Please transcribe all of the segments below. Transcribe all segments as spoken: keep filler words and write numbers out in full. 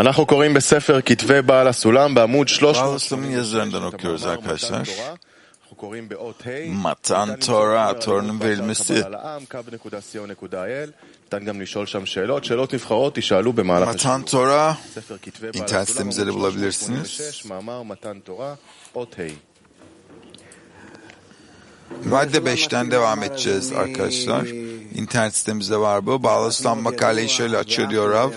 אנחנו קוראים בספר כתבי בעל הסולם בעמוד שלוש Baal מאות Sulam'ın yazılarından okuyoruz arkadaşlar. אנחנו קוראים באות ה' Matan Torah, Tora'nın verilmesi. ניתן גם לשאול שם שאלות, שאלות נבחרות תשאלו במהלך Matan Torah, ספר כתבי בעל internet הסולם sitemizde de עמוד שלוש מאות שמונים bulabilirsiniz. ושש מאמר מתן תורה אות ה'. Madde beşten devam edeceğiz arkadaşlar. İnternet sitemizde var bu. Baal Sulam makaleyi şöyle açıyor diyor Rav.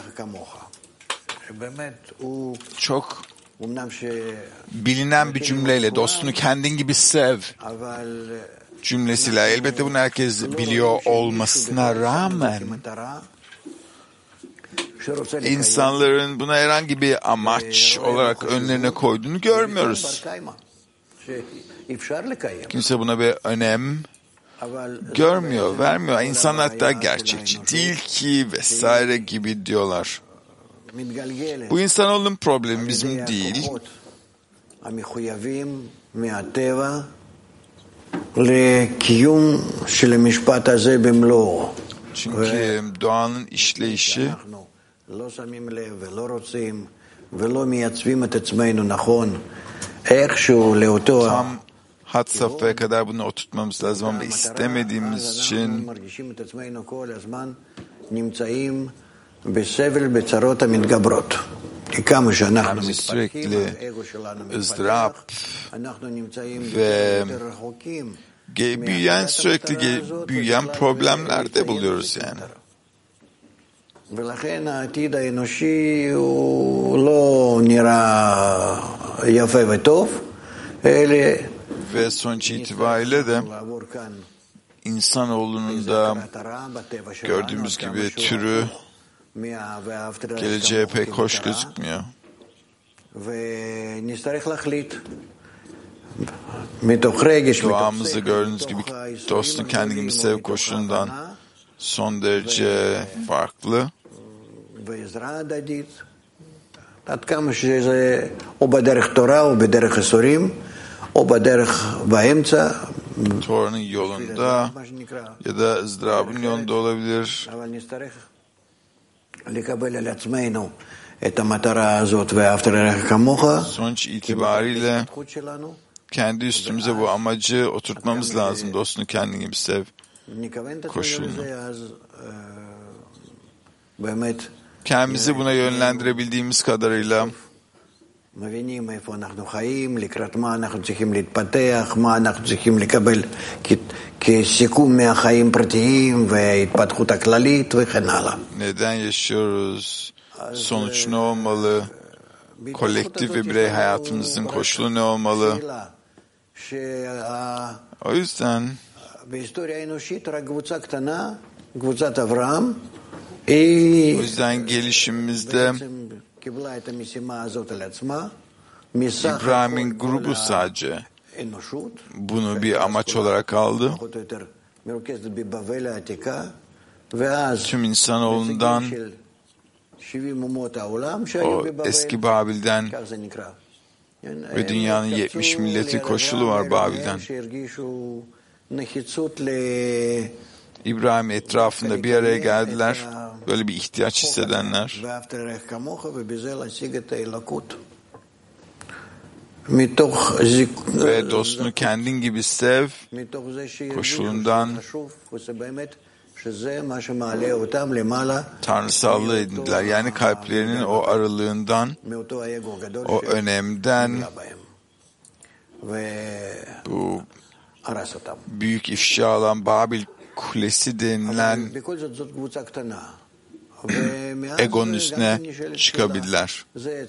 Çok bilinen bir cümleyle dostunu kendin gibi sev cümlesiyle. Elbette bunu herkes biliyor olmasına rağmen insanların buna herhangi bir amaç olarak önlerine koyduğunu görmüyoruz. Kimse buna bir önem görmüyor, vermiyor. İnsanlar hatta gerçekçi değil ki vesaire gibi diyorlar. Bu insanoğlunun problemi bizim değil. Çünkü doğanın işleyişi tam had safhaya kadar bunu oturtmamız lazım ama istemediğimiz için yani sürekli ızdırap ve büyüyen sürekli büyüyen problemlerde buluyoruz yani. ולכן העתיד האנושי הוא לא נראה יפה וטוב, אלה ve sonuç itibariyle de insanoğlunun da gördüğümüz gibi türü geleceğe pek hoş gözükmüyor. Doğamızda gördüğünüz gibi dostunu kendi gibi sev koşulundan son derece farklı. עד כמה שזה או בדרך תורה או בדרך איסורים או בדרך באמצע. Tora'nın yolunda ya da ızdırabın yolunda olabilir. אבל נצטרך לקבל על עצמנו את המטרה הזאת ואהבת לרעך כמוך. Sonuç itibariyle kendi üstümüze bu amacı oturtmamız lazım. Dostunu kendi gibi sev koşulunu. Kendimizi buna yönlendirebildiğimiz kadarıyla מבינים איפה אנחנו חיים, לקראת מה אנחנו צריכים להתפתח, מה אנחנו צריכים לקבל כסיכום מהחיים פרטיים וההתפתחות הכללית וכן הלאה. Neden yaşıyoruz? Sonuç ne olmalı? Kolektif ve birey hayatımızın koşulu ne olmalı? O yüzden בהיסטוריה האנושית רק קבוצה קטנה, קבוצת אברהם, o yüzden gelişimimizde İbrahim'in grubu sadece bunu bir amaç olarak aldı. Tüm insanoğlundan o eski Babil'den ve dünyanın yetmiş milleti koşulu var Babil'den. İbrahim etrafında bir araya geldiler. Böyle bir ihtiyaç hissedenler. Ve dostunu kendin gibi sev koşulundan tanrısallığı edindiler. Yani kalplerinin o aralığından, o önemden bu büyük ifşa alan Babil Kulesi denilen egonun üstüne çıkabildiler.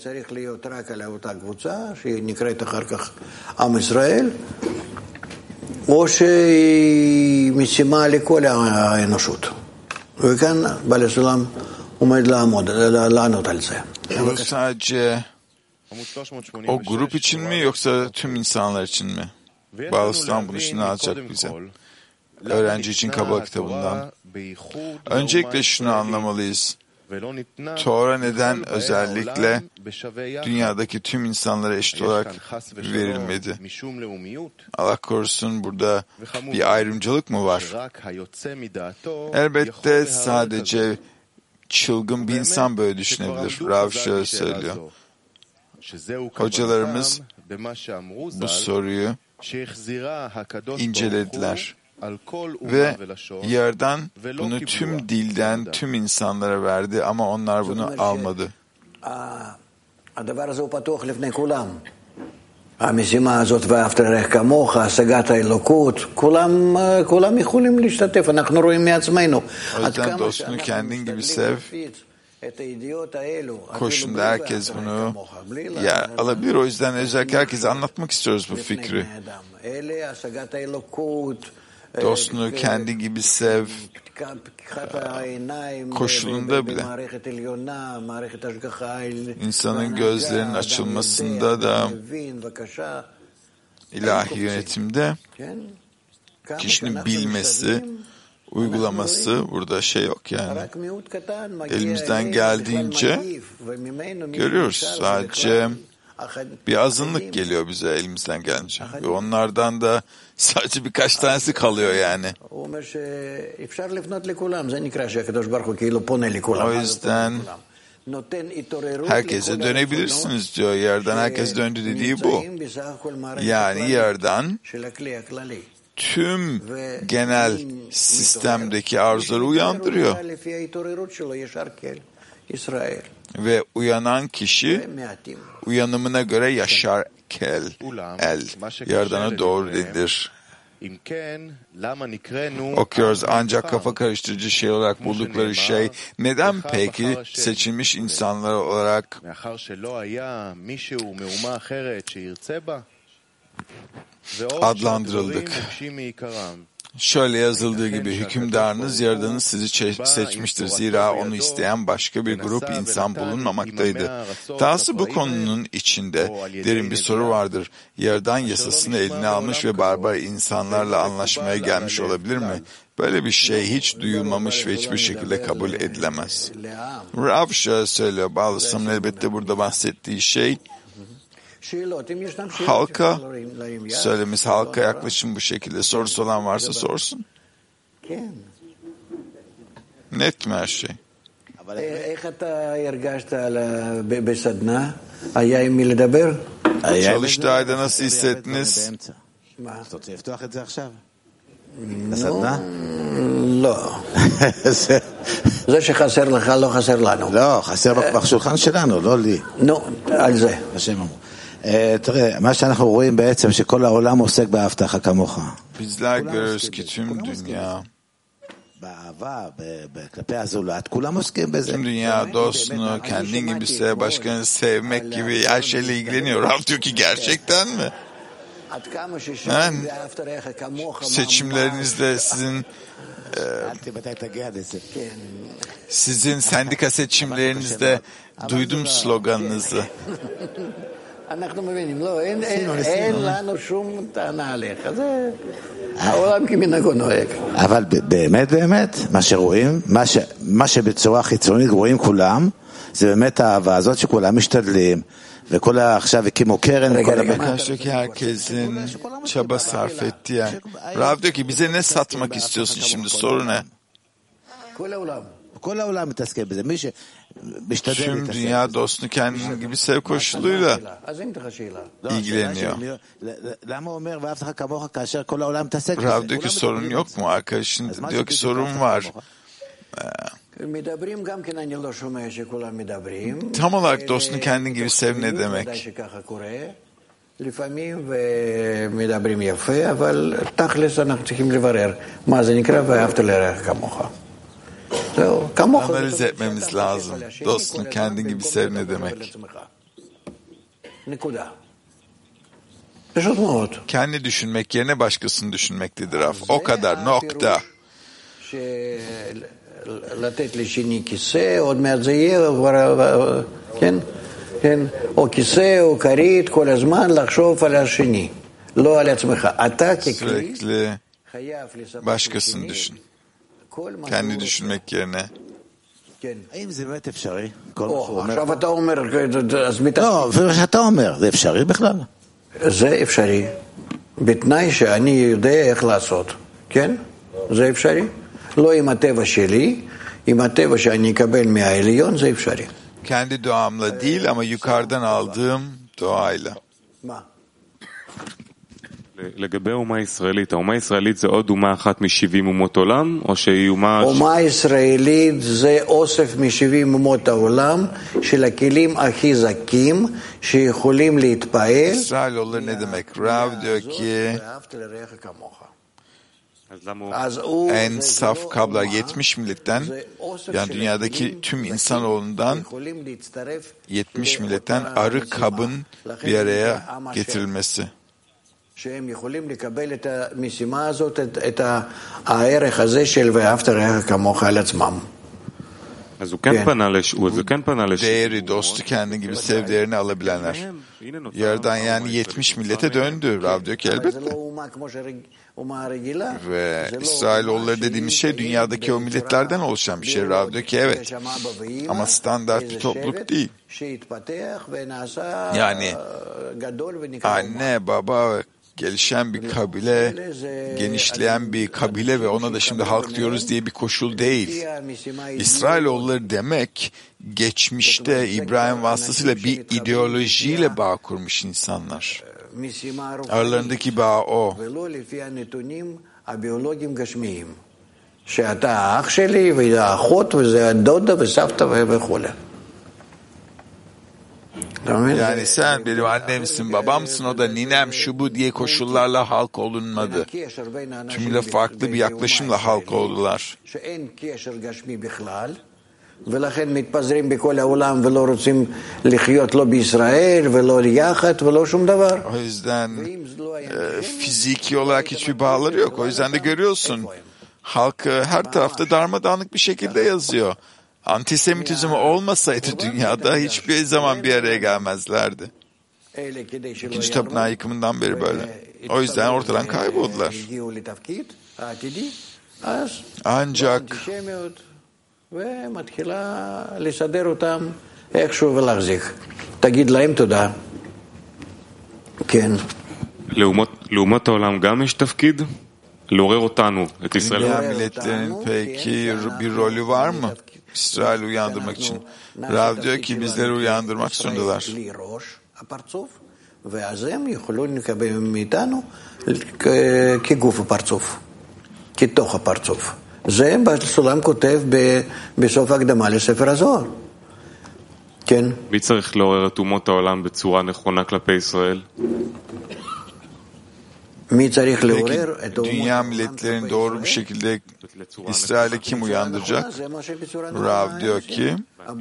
או שהיא משימה לכל האנושות. וכאן בעל הסולם עומד לעמוד, לענות על זה. Bu sadece o grup için mi yoksa tüm insanlar için mi? Baal Sulam bunu şimdi alacak bize. Öğrenci için Kabala kitabından. Öncelikle şunu anlamalıyız. Tora neden özellikle dünyadaki tüm insanlara eşit olarak verilmedi? Allah korusun, burada bir ayrımcılık mı var? Elbette sadece çılgın bir insan böyle düşünebilir. Rav şöyle söylüyor. Hocalarımız bu soruyu incelediler ve yerden bunu tüm dilden tüm insanlara verdi ama onlar bunu almadı. המשימה הזאת ואהבת לרעך כמוך, השגת האלוקות, כולם, כולם יכולים להשתתף, אנחנו רואים מעצמנו. O yüzden dostunu kendin gibi sev. Koşunda herkes bunu yer alabilir. O yüzden özellikle herkese anlatmak istiyoruz bu fikri. Dostunu kendi gibi sev. Koşulunda bile. İnsanın gözlerinin açılmasında da ilahi yönetimde kişinin bilmesi, uygulaması burada şey yok yani. Elimizden geldiğince görüyoruz. Sadece bir azınlık geliyor bize elimizden gelince. Ve onlardan da sadece birkaç tanesi kalıyor yani. O yüzden herkese dönebilirsiniz diyor. Yerden herkes döndü dediği bu. Yani yerden tüm genel sistemdeki arzuları uyandırıyor. Ve uyanan kişi uyanımına göre yaşar kel, el, yerdana doğru dedilir. Okuyoruz ancak kafa karıştırıcı şey olarak buldukları şey neden peki seçilmiş insanlar olarak adlandırıldık? Şöyle yazıldığı gibi hükümdarınız yaradanınız sizi seçmiştir. Zira onu isteyen başka bir grup insan bulunmamaktaydı. Dahası bu konunun içinde derin bir soru vardır. Yaradan yasasını eline almış ve barbar insanlarla anlaşmaya gelmiş olabilir mi? Böyle bir şey hiç duyulmamış ve hiçbir şekilde kabul edilemez. Rav şöyle söylüyor. Bağlısının elbette burada bahsettiği şey halka söylemesi, halka yaklaşım bu şekilde. Sorusu olan varsa sorsun. Net mi her şey? Çalıştığı ayda nasıl hissettiniz? לא. זה שחסר לך לא חסר לנו. לא, חסר בשולחן שלנו, לא לי. נו, על זה. השם אמרו. תראה, מה שאנחנו רואים בעצם שכל העולם עוסק בהבטחה כמוך. Bizler görüyoruz ki tüm dünya באהבה, כלפי הזולת, כולם עוסקים בזה. Tüm dünya dostunu kendin gibi sev, başkanı sevmek gibi her şeyle ilgileniyor. Rav diyor ki gerçekten mi? Yani seçimlerinizde sizin e, sizin sendika seçimlerinizde duydum sloganınızı. אבל באמת באמת מה שרואים, מה שבצורה חיצונית רואים כולם, זה באמת האהבה הזאת שכולם משתדלים. Ve kola akşam ekimu keren karşıdaki herkesin çaba sarf ettiği yer. Rav diyor ki bize ne satmak istiyorsun şimdi, soru ne? Tüm dünya dostunu kendin gibi sev koşuluyla ilgileniyor. Rav diyor ki sorun yok mu? Arkadaşın diyor ki sorun var. Tam olarak dostunu kendin gibi sev ne demek? Analiz etmemiz lazım. Dostunu kendin gibi sev ne demek? Kendi düşünmek yerine başkasını düşünmektedir Rav. O kadar, nokta. לתת לשני כיסא, עוד מעט זה יהיה, כן, כן, או כיסא או כרית, כל הזמן לחשוב על השני, לא על עצמך. אתה ככלי חייב לספק başkasını düşün. Kendi düşünmek yerine. האם זה באמת אפשרי? עכשיו אתה אומר, אז מתעסק. לא, ומה שאתה אומר, זה אפשרי בכלל? זה אפשרי, בתנאי שאני יודע איך לעשות, כן? זה אפשרי. לא עם הטבע שלי, עם הטבע שאני אקבל מהעליון זה אפשרי. Kendi doğamla değil ama yukarıdan aldığım doğayla. מה? לגבי האומה הישראלית, האומה הישראלית זה עוד אומה אחת משבעים אומות עולם, או שהיא אומה... אומה הישראלית זה אוסף משבעים אומות העולם של הכלים הכי זכים שיכולים להתפעל. İsrailoğulları ne demek? Rav diyor ki ואהבת לרעך כמוך. en saf kablar yetmiş milletten, yani dünyadaki tüm insanoğlundan yetmiş milletten arı kabın bir araya getirilmesi. שהם יכולים לקבל את המשימה הזאת, את הערך הזה של ואהבת לרעך כמוך על עצמם. אז הוא כן פנה לשאול, זה כן פנה לשאול. Değeri, dostu kendi gibi sev değerini alabilenler. Yerden yani yetmiş millete döndü. Rav diyor ki elbette. Ve İsrailoğulları dediğimiz şey dünyadaki o milletlerden oluşan bir şey. Rav diyor ki evet. Ama standart bir topluluk değil. Yani anne, baba, gelişen bir kabile, genişleyen bir kabile ve ona da şimdi halk diyoruz diye bir koşul değil. İsrailoğulları demek geçmişte İbrahim vasıtasıyla bir ideolojiyle bağ kurmuş insanlar. Aralarındaki bağ o. שאתה האח שלי וזה האחות וזה הדודה וסבתא וכו'. Yani sen benim annemsin, babamsın, o da ninem, şu bu diye koşullarla halk olunmadı. Tümüyle farklı bir yaklaşımla halk oldular. ולכן מתפזרים בכל העולם ולא רוצים לחיות לא בישראל ולא יחד ולא שום דבר. O yüzden e, fiziki olarak hiçbir bağları yok. O yüzden de görüyorsun. Halk her tarafta darmadağınık bir şekilde yazıyor. Antisemitizm olmasaydı dünyada hiçbir zaman bir araya gelmezlerdi. İkinci tapınağı yıkımından beri böyle. O yüzden ortadan kayboldular. Ancak ומתחילה לסדר אותם איכשהו ולהחזיק. תגיד להם תודה. כן. לאומות העולם גם יש תפקיד? לעורר אותנו, את ישראל. Dünya milletlerinin peki bir rolü var mı? İsrail'i uyandırmak için. Rav diyor ki bizleri uyandırmak zorundalar. ואז הם יכולו לקבל מאיתנו כגוף הפרצוף, כתוך הפרצוף. זה בסולם כותב בסוף ההקדמה לספר הזוהר. כן. מי צריך לעורר את אומות העולם בצורה נכונה כלפי ישראל? מי צריך לעורר את אומות dünya milletlerini doğru bir şekilde İsrail'e kim uyandıracak? Rav diyor ki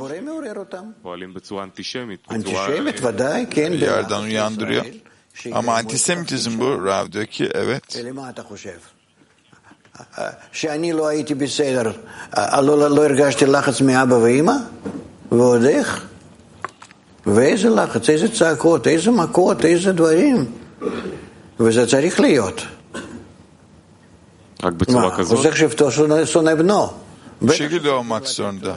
antisemit ודאי, כן. bir yerden uyandırıyor. Ama antisemitizm bu. Rav diyor ki evet. שאני לא הייתי בסדר, לא, לא הרגשתי לחץ מאבא ואמא, ועוד איך? ואיזה לחץ, איזה צעקות, איזה מכות, איזה דברים. וזה צריך להיות. רק בצורה כזאת? חושב שבטו שונא בנו. Bu şekilde olmak zorunda.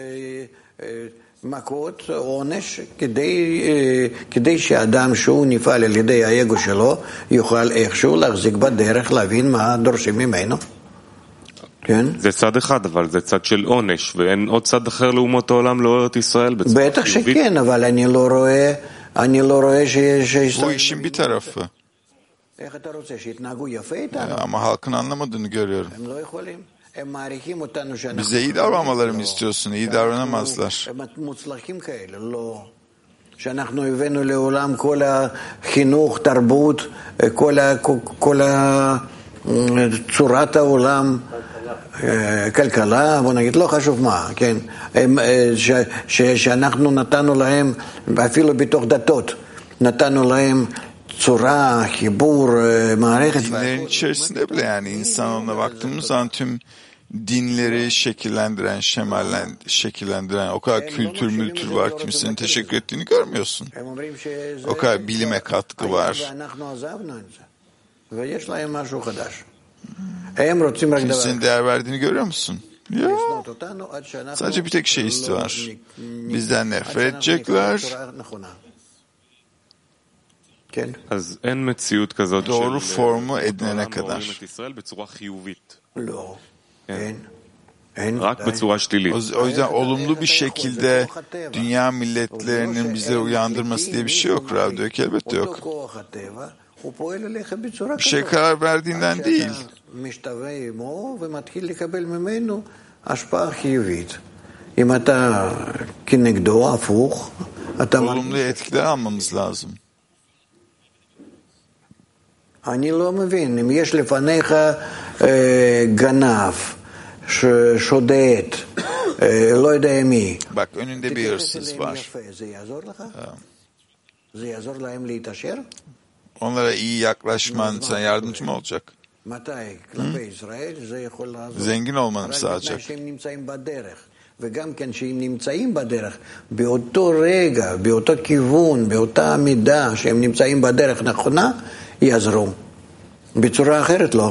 מכות, עונש, כדי, כדי שאדם שהוא נפעל על ידי האגו שלו, יוכל איכשהו להחזיק בדרך, להבין מה דורשים ממנו. כן? זה צד אחד, אבל זה צד של עונש, ואין עוד צד אחר לאומות העולם לעורר את ישראל בצורה חיובית. בטח שכן, אבל אני לא רואה, אני לא רואה שיש... Bu işin bir tarafı. איך אתה רוצה, שיתנהגו יפה איתנו? Ama halkın anlamadığını görüyorum. הם לא יכולים. הם מעריכים אותנו שאנחנו... Bize iyi davranmalarını istiyorsun, iyi davranamazlar. הם מוצלחים כאלה, לא. שאנחנו הבאנו לעולם כל החינוך, תרבות, כל, כל צורת העולם, כלכלה, בוא נגיד, לא חשוב מה, כן? ש, ש, שאנחנו נתנו להם, אפילו בתוך דתות, nətanu lהם צורה, חיבור, מערכת. Dinlerin içerisinde bile yani insanoğluna baktığımız zaman tüm dinleri şekillendiren, şemallen, şekillendiren o kadar kültür mültür var, kimsenin teşekkür ettiğini görmüyorsun. O kadar bilime katkı var. Kimsenin değer verdiğini görüyor musun? Ya. Sadece bir tek şey istiyorlar. Bizden nefret edecekler. Doğru formu edinene kadar. רק בצורה שלילית. O yüzden olumlu bir şekilde dünya milletlerinin bize uyandırması diye bir şey yok. Rav diyor ki elbette yok. Bir şey karar verdiğinden değil. Olumlu etkiler almamız lazım. אני לא מבין, אם יש לפניך גנב, שודד, לא יודע מי. Bak önünde bir hırsız var. זה יעזור לך? זה יעזור להם להתעשר? Onlara iyi yaklaşman sana yardımcı mı olacak? מתי? כלפי ישראל זה יכול לעזור. Zengin olmanı mı רק sağlayacak? בתנאי שהם נמצאים בדרך. וגם כן שהם נמצאים בדרך, באותו רגע, באותו כיוון, באותה מידה שהם נמצאים בדרך נכונה, יעזרו. בצורה אחרת לא.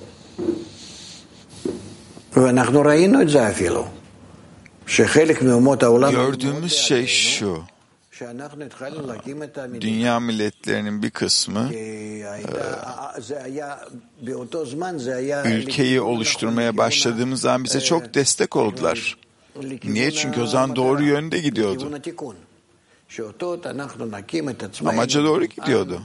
ואנחנו ראינו את זה אפילו. שחלק מאומות העולם... Gördüğümüz şey şu. Dünya milletlerinin bir kısmı ülkeyi oluşturmaya başladığımız zaman bize çok destek oldular. Niye? Çünkü o zaman doğru yönde gidiyordu. Amaca doğru gidiyordu.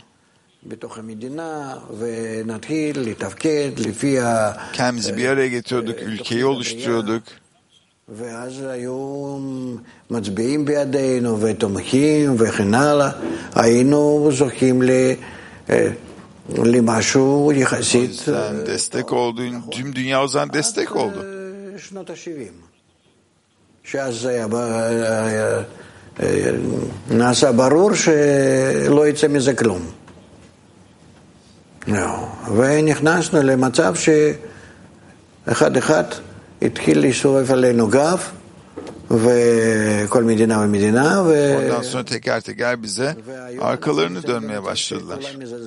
Kendimizi bir araya getiriyorduk, ülkeyi oluşturuyorduk. ואז היו מצביעים בידינו ותומכים וכן הלאה, היינו זוכים למשהו יחסית. Sen destek oldun, tüm dünya o zaman destek oldu. שנות ה-שבעים. שאז נעשה ברור שלא יצא מזה כלום. ונכנסנו למצב שאחד אחד התחיל להסתובב עלינו גב, וכל מדינה ומדינה, ו... Ondan sonra teker teker bize arkalarını dönmeye başladılar.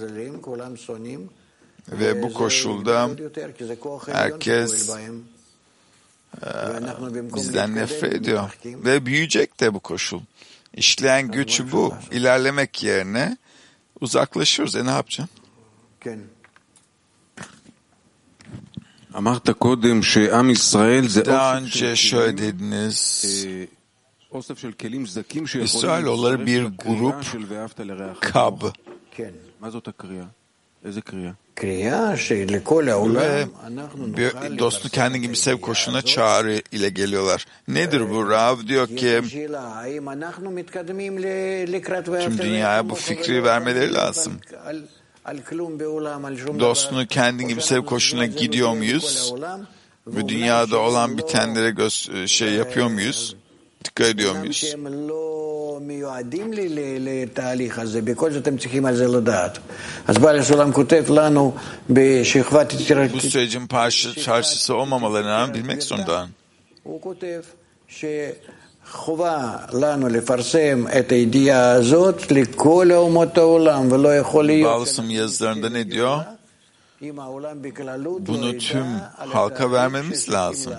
Ve bu koşulda herkes e, bizden nefret ediyor. Ve büyüyecek de bu koşul. İşleyen güç bu. İlerlemek yerine uzaklaşıyoruz. E ne yapacaksın? Daha önce şöyle dediniz, İsrailoğulları bir grup kab. Ve dostu kendi gibi sev koşuna çağrı ile geliyorlar. Nedir bu? Rav diyor ki tüm dünyaya bu fikri vermeleri lazım. Dostunu kendi gibi sev koşuna gidiyor muyuz? Ve dünyada olan bitenlere göz, şey yapıyor muyuz? Dikkat ediyor muyuz? Bu sürecin parçası olmamalarını bilmek zorunda. חובה לנו לפרסם את הידיעה הזאת לכל אומות העולם ולא יכול להיות Balsam yazılarında ne diyor? Bunu tüm halka vermemiz lazım.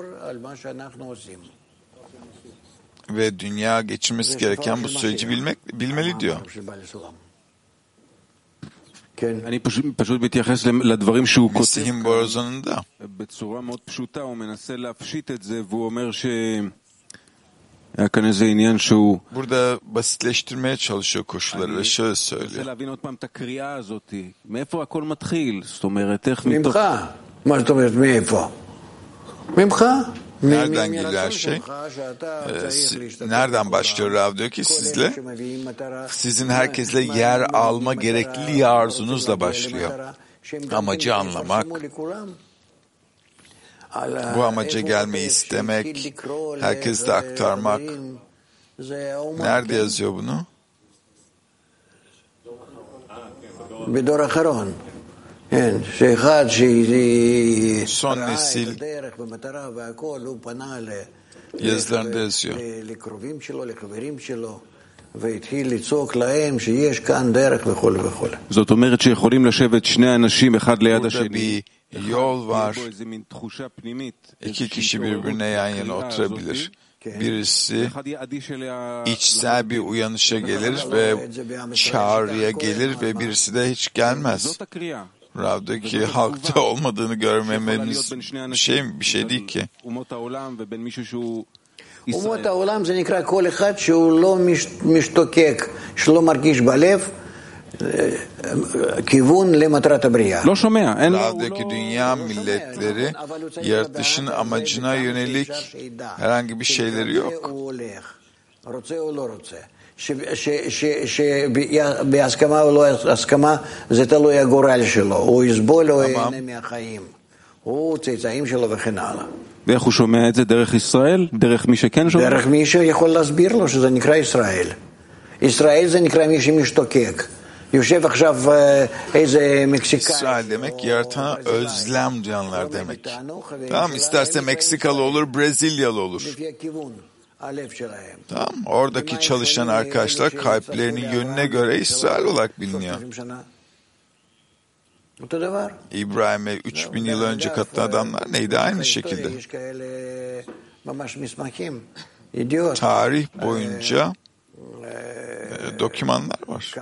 Ve dünya geçirmesi gereken bu süreci bilmek bilmeli diyor. Mesih'in borazanında burada basitleştirmeye çalışıyor koşulları ve şöyle söylüyor. Nereden geliyor her şey? Ee, siz, nereden başlıyor Rav diyor ki sizle? Sizin herkesle yer alma gerekliliği arzunuzla başlıyor. Amacı anlamak, bu amaca gelmeyi istemek, herkese aktarmak. Nerede yazıyor bunu? Son nesil yazılarında yazıyor. Burada bir yol var. İki kişi birbirine yan yana oturabilir. Birisi içsel bir uyanışa gelir ve çağrıya gelir ve birisi de hiç gelmez. Rav'daki halkta olmadığını görmememiz bir şey mi? Bir şey değil ki. אומות העולם זה נקרא כל אחד שהוא לא משתוקק, שלא מרגיש בלב, כיוון למטרת הבריאה. לא שומע, אין לו... Rav'daki dünya milletleri yaratılışın amacına yönelik herhangi bir şeyleri yok. רוצה או לא רוצה. שבהסכמה או לא הסכמה זה תלוי הגורל שלו, הוא יסבול או ייהנה מהחיים, הוא צאצאים שלו וכן הלאה. ואיך הוא שומע את זה? דרך ישראל? דרך מי שכן שומע? דרך מי שיכול להסביר לו שזה נקרא ישראל. ישראל זה נקרא מי שמשתוקק. יושב עכשיו איזה מקסיקאי. İsrail demek yaratana özlem duyanlar demek. Tamam, isterse Meksikalı olur, Brezilyalı olur. Tamam, oradaki çalışan arkadaşlar kalplerinin yönüne göre İsrail olarak biliniyor. İbrahim'e üç bin yıl önce katılan adamlar neydi? Aynı şekilde. Tarih boyunca e, dokümanlar var.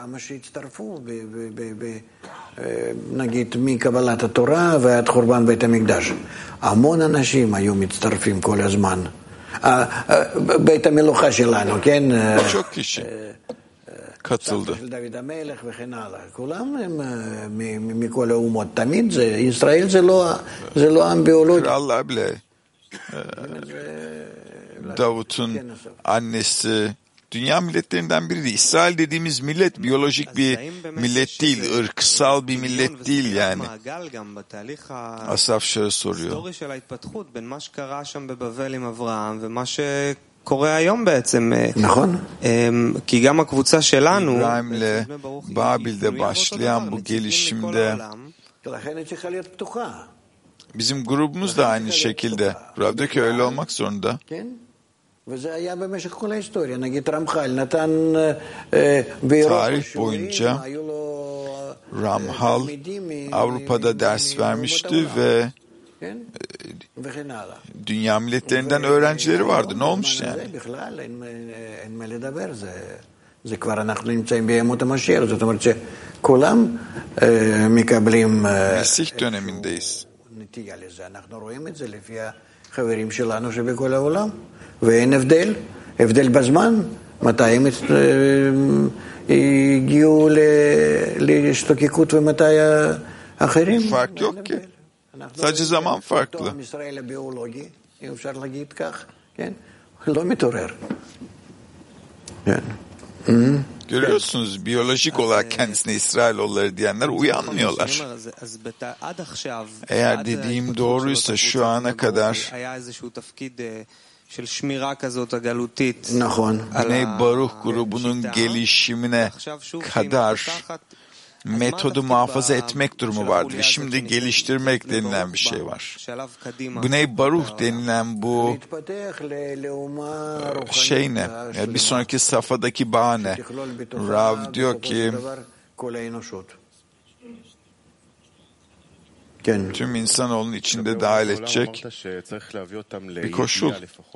נגיד מקבלת התורה ועד חורבן בית המקדש. המון אנשים היו מצטרפים כל הזמן. בית המלוכה שלנו, כן? Çok kişi katıldı. כולם הם מכל האומות. תמיד זה, ישראל זה לא, זה לא עם ביולוגי. Krallar bile e, Davut'un annesi dünya milletlerinden biri değil. İsrail dediğimiz millet biyolojik bir millet değil, ırksal bir millet değil yani. Asaf şöyle soruyor. קורה היום בעצם, נכון. כי גם הקבוצה שלנו, İbrahim'le Babil'de başlayan bu gelişimde לכן היא צריכה להיות פתוחה. bizim grubumuz da aynı şekilde. Rav'daki öyle olmak zorunda. כן? וזה היה במשך כל ההיסטוריה. נגיד רמח"ל נתן באירופה Tarih boyunca היו לו Ramhal Avrupa'da ders vermişti ve כן? וכן הלאה. dünya milletlerinden öğrencileri vardı. Ne olmuş yani? בכלל אין מה לדבר. זה זה כבר אנחנו נמצאים בימות המשיח. זאת אומרת שכולם מקבלים Mesih dönemindeyiz. נטייה לזה. אנחנו רואים את זה לפי החברים שלנו שבכל העולם. ואין הבדל, הבדל בזמן, מתי הם הגיעו להשתוקקות ומתי האחרים. Fark yok ki. Sadece zaman farklı. עם ישראל הביולוגי, אם אפשר להגיד כך, כן? לא מתעורר. Görüyorsunuz, biyolojik olarak kendisine İsrailoğulları diyenler uyanmıyorlar. Eğer dediğim doğruysa şu ana kadar Bnei Baruch grubunun gelişimine kadar metodu muhafaza etmek durumu vardı. Ve şimdi geliştirmek denilen bir şey var. Bnei Baruch denilen bu şey ne? Yani bir sonraki safhadaki bağ ne? Rav diyor ki tüm insanoğlunun içinde dahil edecek bir koşul.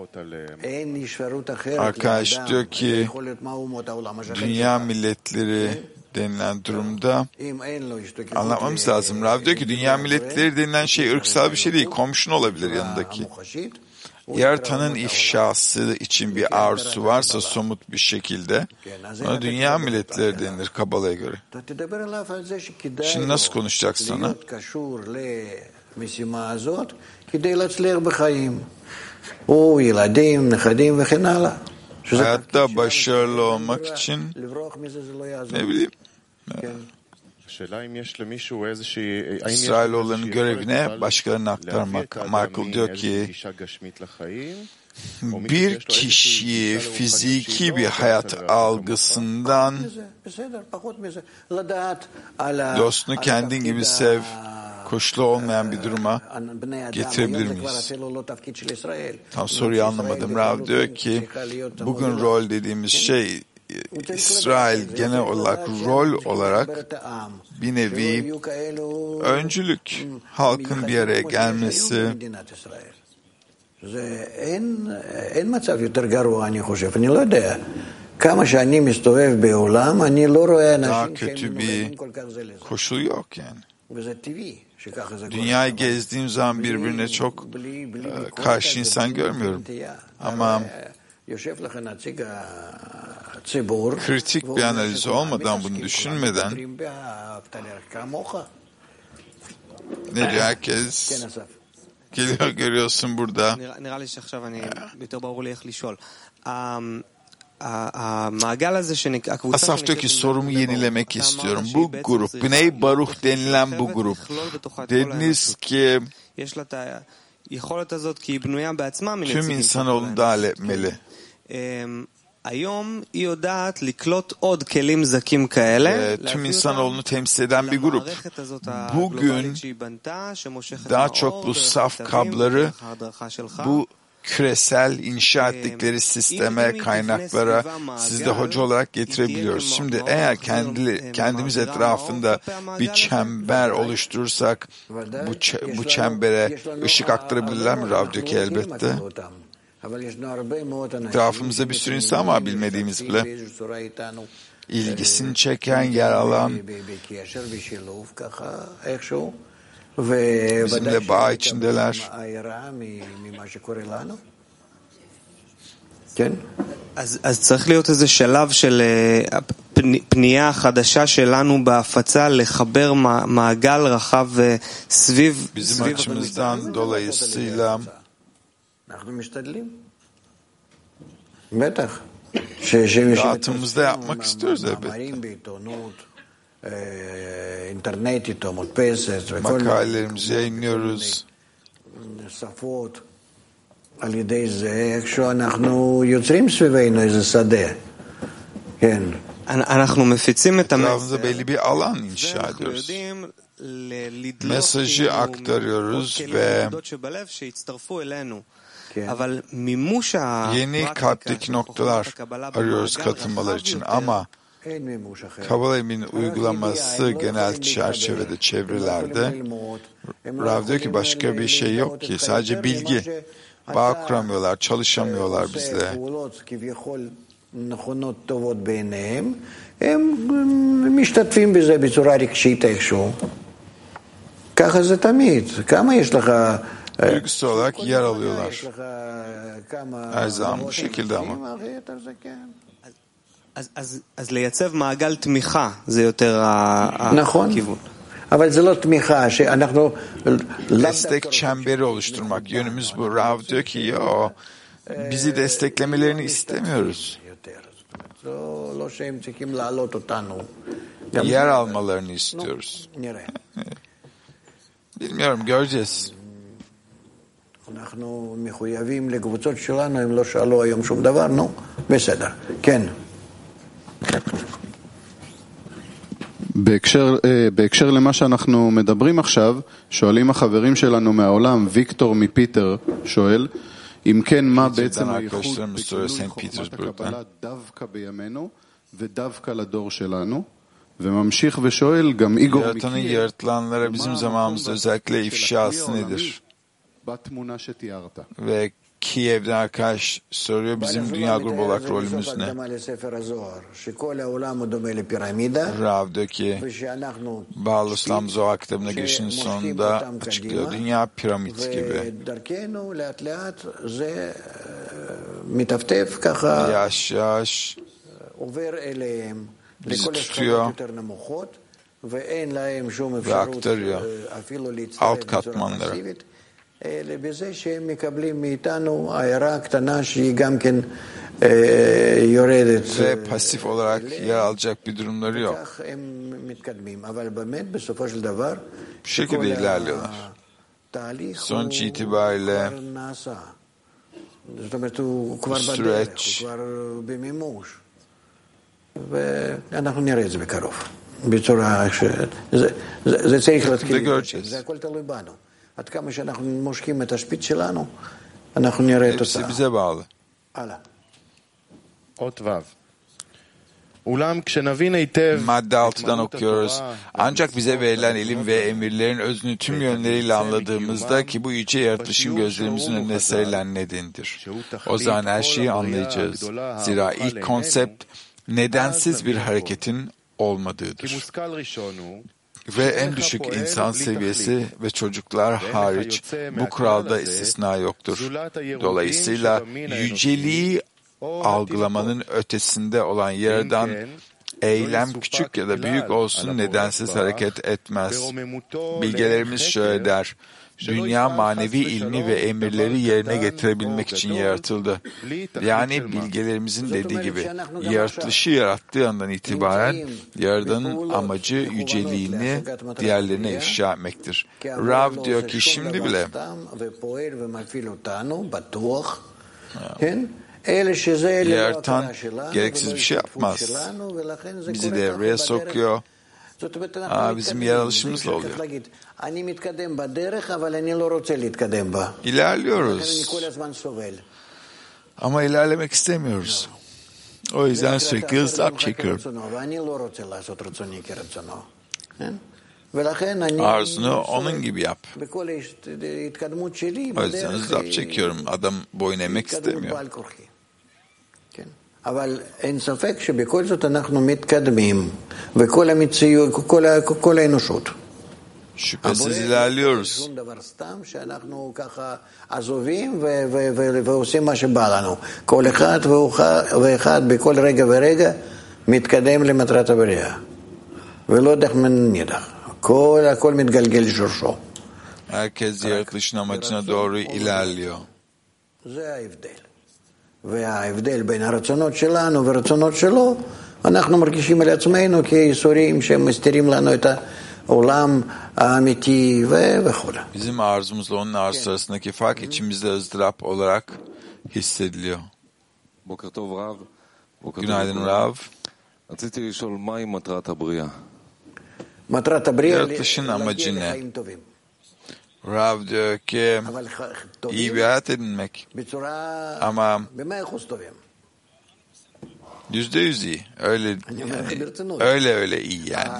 Arkadaş diyor ki dünya milletleri denilen durumda anlatmamız lazım. Rav diyor ki dünya milletleri denilen şey ırksal bir şey değil. Komşun olabilir yanındaki. Yaratanın ifşası için bir arzusu varsa somut bir şekilde ona dünya milletleri denilir Kabala'ya göre. Şimdi nasıl konuşacaksın ona? Hayatta başarılı olmak için ne bileyim İsrailoğullarının görevine başkalarına aktarmak. Michael diyor ki bir kişiyi fiziki bir hayat algısından dostunu kendin gibi sev, koşulu olmayan bir duruma getirebilir miyiz? Tam soruyu anlamadım. Rav diyor ki bugün rol dediğimiz şey İsrail genel olarak rol olarak bir nevi öncülük, halkın bir araya gelmesi. אין מצב יותר גרוע, אני חושב. אני לא יודע. כמה שאני מסתובב בעולם, אני לא רואה אנשים שהם מנוגדים כל כך זה לזה. Koşul yok yani. Dünyayı gezdiğim zaman birbirine çok e, karşı insan görmüyorum. Ama kritik bir analiz olmadan, bunu düşünmeden ne diyor herkes? Geliyor, görüyorsun burada. Asaf diyor ki sorumu yenilemek istiyorum. Bu grup, Bnei Baruch denilen bu grup. Dediniz ki tüm insanoğlu dahil etmeli. E, tüm insanoğlunu temsil eden bir grup. Bugün daha çok bu saf kabları bu küresel inşa ettikleri sisteme, kaynaklara siz de hoca olarak getirebiliyoruz. Şimdi eğer kendi, kendimiz etrafında bir çember oluşturursak bu, bu çembere ışık aktarabilirler mi? Rav diyor ki elbette. Etrafımızda bir sürü insan var bilmediğimiz bile. İlgisini çeken, yer alan, bizimle bağ içindeler. אז, אז צריך להיות איזה שלב של פנייה חדשה שלנו בהפצה לחבר מעגל רחב סביב bizim açımızdan dolayısıyla dağıtımımızda yapmak istiyoruz elbette. Makalelerimizi yayınlıyoruz. Etrafımızda belli bir alan inşa ediyoruz. Mesajı aktarıyoruz ve yeni kalpteki noktalar arıyoruz katılmalar için ama Kabala ilminin uygulaması genel çerçevede, çevrelerde Rav diyor ki başka bir şey yok ki, sadece bilgi. Bağ kuramıyorlar, çalışamıyorlar bizle. Duygusal olarak yer alıyorlar. Her zaman bu şekilde ama. אז, אז לייצב מעגל תמיכה זה יותר הכיוון. אבל זה לא תמיכה שאנחנו destek çemberi oluşturmak yönümüz bu. Rav diyor ki ya bizi desteklemelerini istemiyoruz. Yer almalarını istiyoruz. Bilmiyorum, göreceğiz. אנחנו מחויבים לקבוצות שלנו, הם לא שאלו היום שום דבר, נו, בסדר, כן. בהקשר, בהקשר למה שאנחנו מדברים עכשיו, שואלים החברים שלנו מהעולם, ויקטור מפיטר שואל, אם כן, מה בעצם הייחוד בגילוי חוכמת הקבלה דווקא בימינו ודווקא לדור שלנו? וממשיך ושואל, גם איגור Yaratanın yaratılanlara bizim zamanımızda özellikle ifşası nedir? בתמונה שתיארת. Ve Kiev'den arkadaş soruyor, bizim dünya grubu olarak rolümüz ne? Rav diyor ki, Bağlı İslam Zohar kitabına girişinin sonunda açıklıyor. Dünya piramit gibi. Yaş yaş bizi tutuyor ve aktarıyor alt katmanlara. בזה שהם מקבלים מאיתנו הערה קטנה שהיא גם כן יורדת. Ve pasif olarak yer alacak bir durumları yok. כך הם מתקדמים. אבל באמת בסופו של דבר bu şekilde ilerliyorlar. Sonuç itibariyle זאת אומרת הוא כבר בדרך, הוא כבר במימוש. ואנחנו נראה את זה בקרוב. בצורה זה צריך להתחיל. זה הכל תלוי בנו. עד כמה שאנחנו מושכים את השפיץ שלנו, אנחנו נראה את אותה. bize bağlı. הלאה. אות ו' Ulam kşenavin eytev Madde altıdan okuyoruz. Ancak bize verilen ilim ve emirlerin özünü tüm yönleriyle anladığımızda ki bu yüce yaratılışın gözlerimizin önüne serilen nedendir. O zaman her şeyi anlayacağız. Zira ilk konsept nedensiz bir hareketin olmadığıdır. Ve en düşük insan seviyesi ve çocuklar hariç bu kuralda istisna yoktur. Dolayısıyla yüceliği algılamanın ötesinde olan yerden eylem küçük ya da büyük olsun nedensiz hareket etmez. Bilgelerimiz şöyle der: dünya manevi ilmi ve emirleri yerine getirebilmek için yaratıldı. Yani bilgelerimizin dediği gibi yaratılışı yarattığı andan itibaren Yaradan'ın amacı yüceliğini diğerlerine ifşa etmektir. Rav diyor ki şimdi bile Yaratan gereksiz bir şey yapmaz. Bizi devreye sokuyor. Aa, bizim yaratılışımızla oluyor. İlerliyoruz. Ama ilerlemek istemiyoruz. O yüzden sürekli ızdırap çekiyorum. Arzunu onun gibi yap. O yüzden ızdırap çekiyorum. Adam boyun eğmek istemiyor. אבל אין ספק שבכל זאת אנחנו מתקדמים, וכל המציאות, כל, כל האנושות. şüphesiz ilerliyoruz. שאנחנו ככה עזובים ועושים מה שבא לנו. כל אחד ואחד בכל רגע ורגע מתקדם למטרת הבריאה. ולא דרך מנידך. כל, הכל מתגלגל לשורשו. Herkes yaratılışın amacına doğru ilerliyor. זה ההבדל. וההבדל בין הרצונות שלנו ורצונות שלו, אנחנו מרגישים על עצמנו כייסורים שמסתירים לנו את העולם האמיתי וכו'. Bizim arzumuzla onun arzusu arasındaki fark içimizde ızdırap olarak hissediliyor. Günaydın Rav. Yaratılışın amacı ne? Rav diyor ki iyi bir hayat edinmek. Ama yüzde yüz iyi. Öyle yani, öyle öyle iyi yani.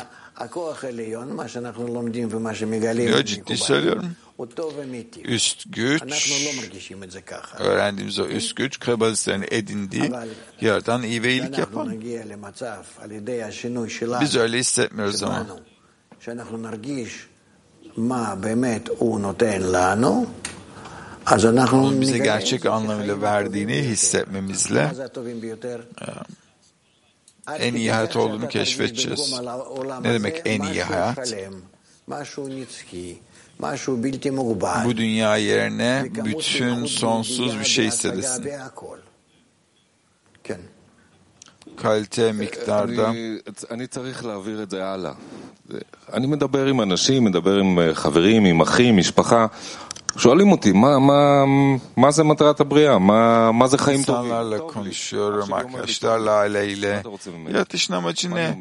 Diyor, ciddi söylüyorum. Üst güç, öğrendiğimiz o üst güç, kabalistlerin edindiği Yaradan iyi ve iyilik yapan. Biz öyle hissetmiyoruz ama. Onun bize gerçek anlamıyla verdiğini hissetmemizle en iyi hayat olduğunu keşfedeceğiz. Ne demek en iyi hayat? Bu dünya yerine bütün sonsuz bir şey hissedesin. kalite, miktarda. אני מדבר עם אנשים, מדבר עם חברים, עם אחים, משפחה. שואלים אותי, מה, מה, מה זה מטרת הבריאה? מה, מה זה חיים טובים? İnsanlarla konuşuyorum, arkadaşlarla, aileyle. Yaratışın amacı ne?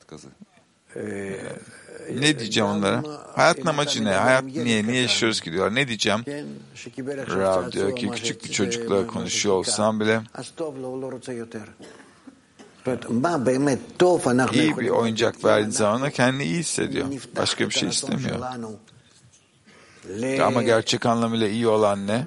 Ne diyeceğim onlara? Hayatın amacı ne? Hayat niye? Niye yaşıyoruz ki diyorlar. Ne diyeceğim? Rav diyor ki küçük bir çocukla konuşuyor olsam bile İyi bir oyuncak verdiği zaman kendini iyi hissediyor. Başka bir şey istemiyor. Ama gerçek anlamıyla iyi olan ne?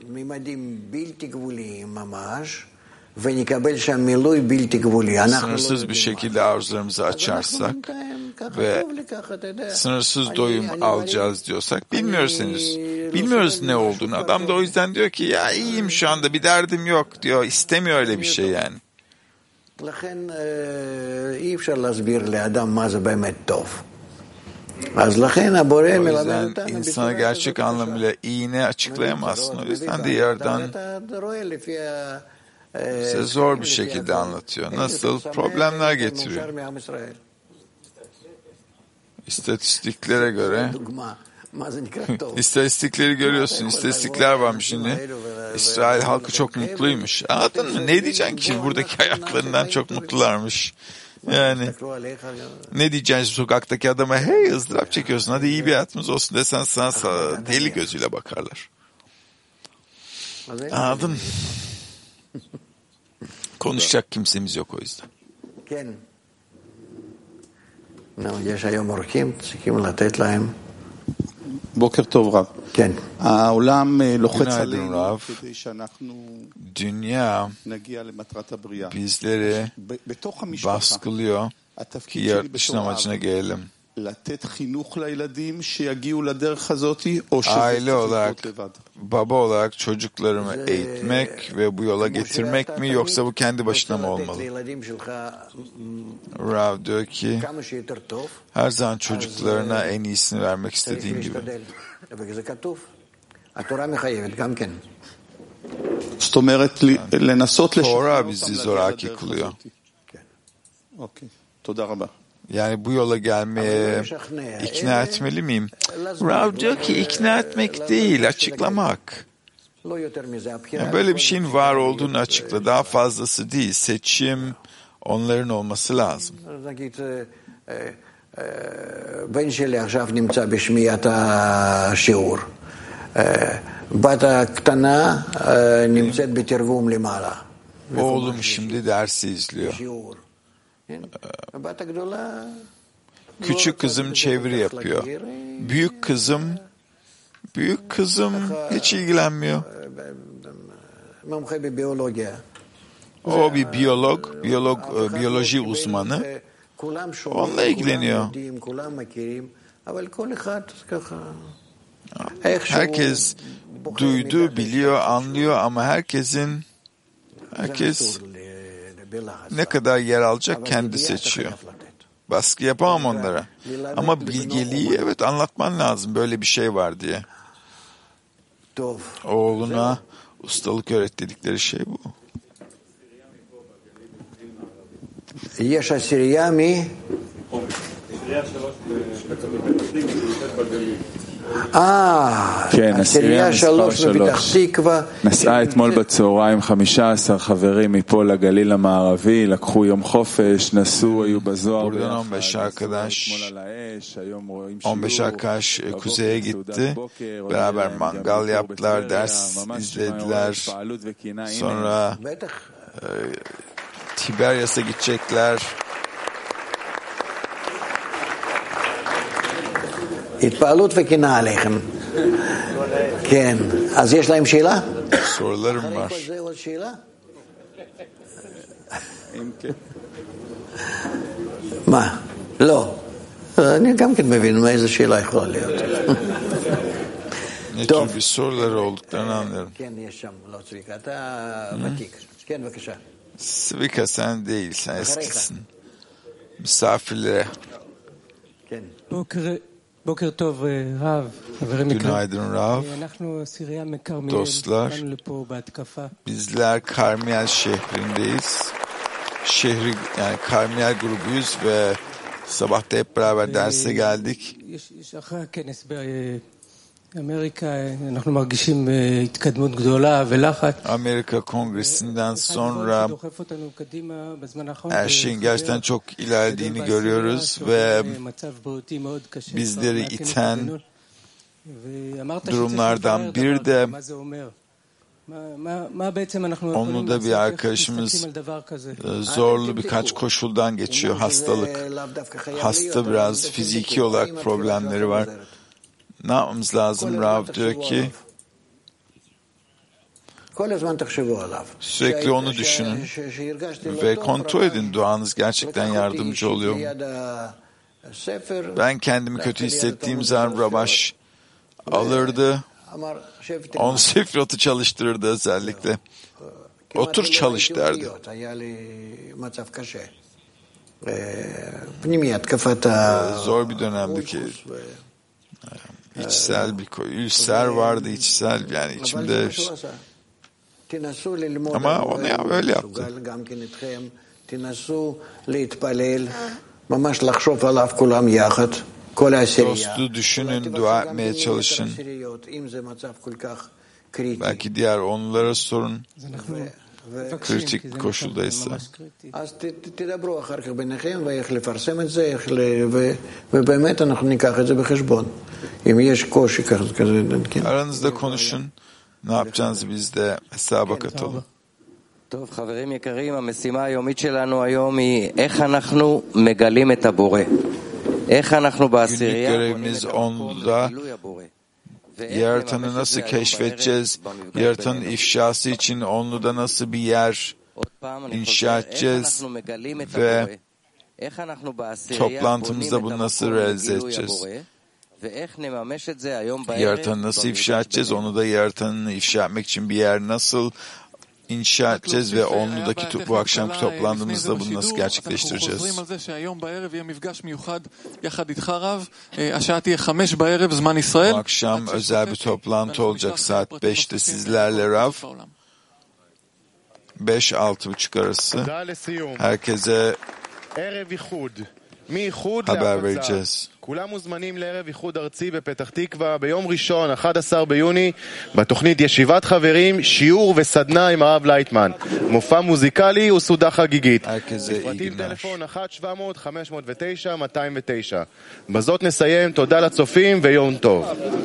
Sınırsız bir şekilde arzularımızı açarsak ve sınırsız doyum alacağız diyorsak bilmiyoruz henüz. Bilmiyoruz ne olduğunu. Adam da o yüzden diyor ki ya iyiyim şu anda, bir derdim yok diyor. İstemiyor öyle bir şey yani. לכן אי אפשר להסביר לאדם מה זה באמת טוב. אז לכן הבורא מלמד אותנו insana gerçek anlamıyla iyini açıklayamazsın. O yüzden de yerden size zor bir şekilde anlatıyor. Nasıl? Problemler getiriyor. İstatistiklere göre İstatistikleri görüyorsun. İstatistikler varmış şimdi. İsrail halkı çok mutluymuş. Anladın mı? Ne diyeceksin ki şimdi buradaki hayatlarından çok mutlularmış. Yani ne diyeceksin sokaktaki adama hey ızdırap çekiyorsun hadi iyi bir hayatımız olsun desen sana deli gözüyle bakarlar. Anladın mı? Konuşacak kimsemiz yok o yüzden. יש היום אורחים, צריכים לתת להם. בוקר טוב רב. כן. העולם לוחץ עלינו כדי שאנחנו dünya נגיע למטרת הבריאה. bizleri baskılıyor ki yaratılışın amacına gelelim. aile olarak, baba olarak çocuklarımı eğitmek ve bu yola getirmek mi, yoksa bu kendi başına mı olmalı? Rav diyor ki her zaman çocuklarına en iyisini vermek istediğin gibi. Tora bizi zoraki kılıyor. Yani bu yola gelmeye ikna etmeli miyim? Rav diyor ki ikna etmek değil, açıklamak. Yani böyle bir şeyin var olduğunu açıkla. Daha fazlası değil. Seçim onların olması lazım. Ben שלי עכשיו נמצא בשמיעת השיעור. בת הקטנה נמצאת בתרגום למעלה. Oğlum şimdi dersi izliyor. Küçük kızım çeviri yapıyor. Büyük kızım büyük kızım hiç ilgilenmiyor. O bir biyolog, biyolog biyoloji uzmanı. Onunla ilgileniyor. Herkes duydu, biliyor, anlıyor ama herkesin herkes ne kadar yer alacak kendi seçiyor. Baskı yapamam onlara. Ama bilgeliği evet anlatman lazım, böyle bir şey var diye. Oğluna ustalık öğret dedikleri şey bu. יש עשירייה מ... כן, עשירייה מספר שלוש. נסעה אתמול בצהריים חמישה עשר חברים מפה לגליל המערבי, לקחו יום חופש, נסעו, היו בזוהר on beş arkadaş on beş arkadaş kuzeye gitti. Beraber mangal yaptılar, ders izlediler. Sonra e, Tiberyas'a gidecekler. התפעלות וקנאה עליכם. כן. אז יש להם שאלה? Sorularım var. זה עוד שאלה? מה? לא. אני גם כן מבין מה איזה שאלה יכולה להיות. Ne tür bir soruları olduklarını anlıyorum. כן, יש שם, לא צביקה. אתה ותיק. כן, בבקשה. Svika sen değil, sen eskisin. Misafirlere. כן. בוקר טוב, רב, חברים יקרים. Günaydın Rav. אנחנו עשירייה מכרמיאל, Dostlar, באנו לפה בהתקפה. bizler Karmiyel şehrindeyiz. Şehri, yani Karmiyel grubuyuz ve sabah da hep beraber derse geldik. יש אחרי הכנס באמריקה, אנחנו מרגישים התקדמות גדולה ולחץ. Amerika Kongresi'nden sonra her şeyin gerçekten çok ilerlediğini görüyoruz ve bizleri iten durumlardan bir de onu da bir arkadaşımız zorlu birkaç koşuldan geçiyor. Hastalık. Hasta, biraz fiziki olarak problemleri var. Ne yapmamız lazım? Rav diyor ki sürekli onu düşünün ve kontrol edin. Duanız gerçekten yardımcı oluyor mu? Ben kendimi kötü hissettiğim zaman Rabash alırdı. On sefirot'u çalıştırırdı özellikle. Otur çalış derdi. Zor bir dönemdi ki. İçsel bir ülser vardı, içsel yani içimde. Ama onu ya böyle yaptı. Dostu düşünün, dua etmeye çalışın. Belki diğer onlara sorun. Kritik koşuldaysa. Aranızda konuşun. Ne yapacağınızı biz de hesaba katalım. טוב, חברים יקרים, המשימה היומית שלנו היום היא איך אנחנו מגלים את הבורא. איך אנחנו בעשירייה גילוי הבורא. Yaratanı nasıl keşfedeceğiz? Yaratanın ifşası için onluda nasıl bir yer inşa edeceğiz? Ve Toplantımızda bunu nasıl realize edeceğiz? Yaratanı nasıl ifşa edeceğiz? Onu da yaratanını ifşa etmek için bir yer nasıl inşa edeceğiz ve Onlu'daki bu akşamki toplandığımızda bunu nasıl gerçekleştireceğiz? Bu akşam özel bir toplantı olacak saat beşte sizlerle Rav. beş altı buçuk arası. Herkese haber vereceğiz. כולם מוזמנים לערב איחוד ארצי בפתח תקווה ביום ראשון, אחד עשר ביוני, בתוכנית ישיבת חברים, שיעור וסדנה עם הרב לייטמן. מופע מוזיקלי וסעודה חגיגית. פרטים טלפון אחת שבע מאות חמש מאות ותשע מאתיים ותשע. בזאת נסיים, תודה לצופים ויום טוב.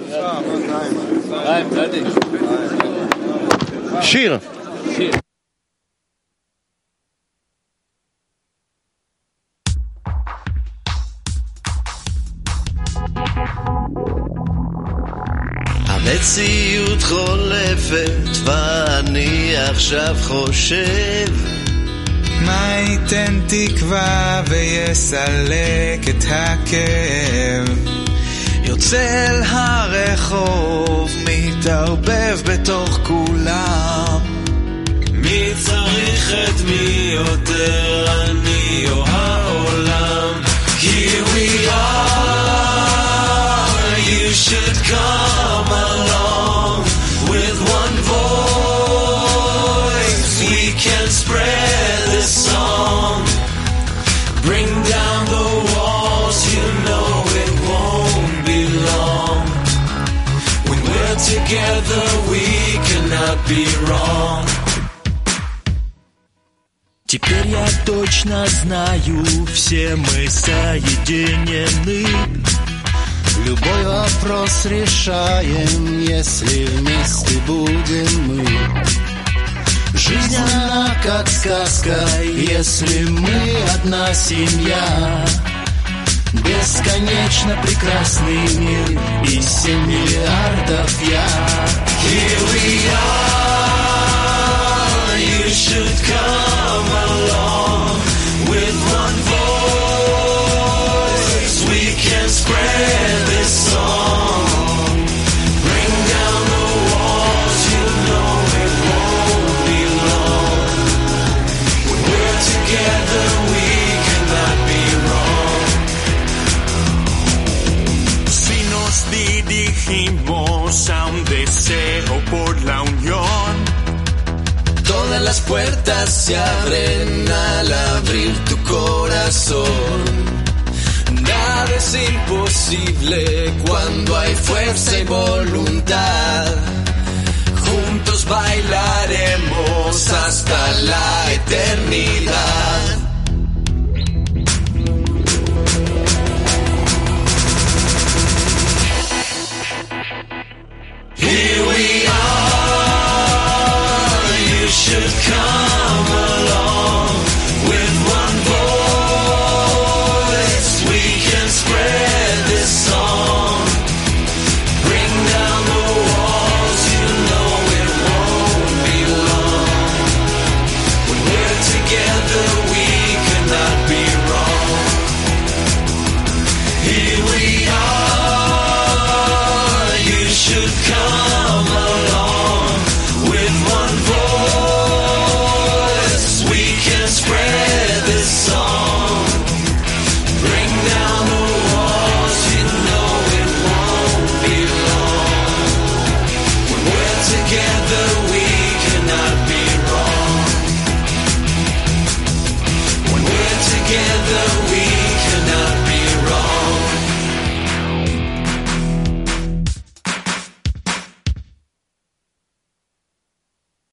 שיר. שיר. המציאות חולפת ואני עכשיו חושב מה ייתן תקווה ויסלק את הכאב יוצא אל הרחוב מתערבב בתוך כולם מי צריך את מי יותר אני או העולם Here we are You should come along with one voice we can spread this song bring down the walls you know it won't be long when we're together we cannot be wrong Теперь я точно знаю все мы соединены Любой вопрос решаем, если вместе будем мы. Жизнь она как сказка, если мы одна семья. Бесконечно прекрасный мир и семь миллиардов я. Here we are, you should come along with one voice. We can spread this song. Bring down the walls, you know it won't be long. When we're together, we cannot be wrong. Si nos dirigimos a un deseo por la unión, todas las puertas se abren al abrir tu corazón. Nada es imposible cuando hay fuerza y voluntad. Juntos bailaremos hasta la eternidad. Here we are, you should come along with one voice. We can spread this song. Bring down the walls, you know it won't be long. When we're together, we cannot be wrong. Here we are, you should come.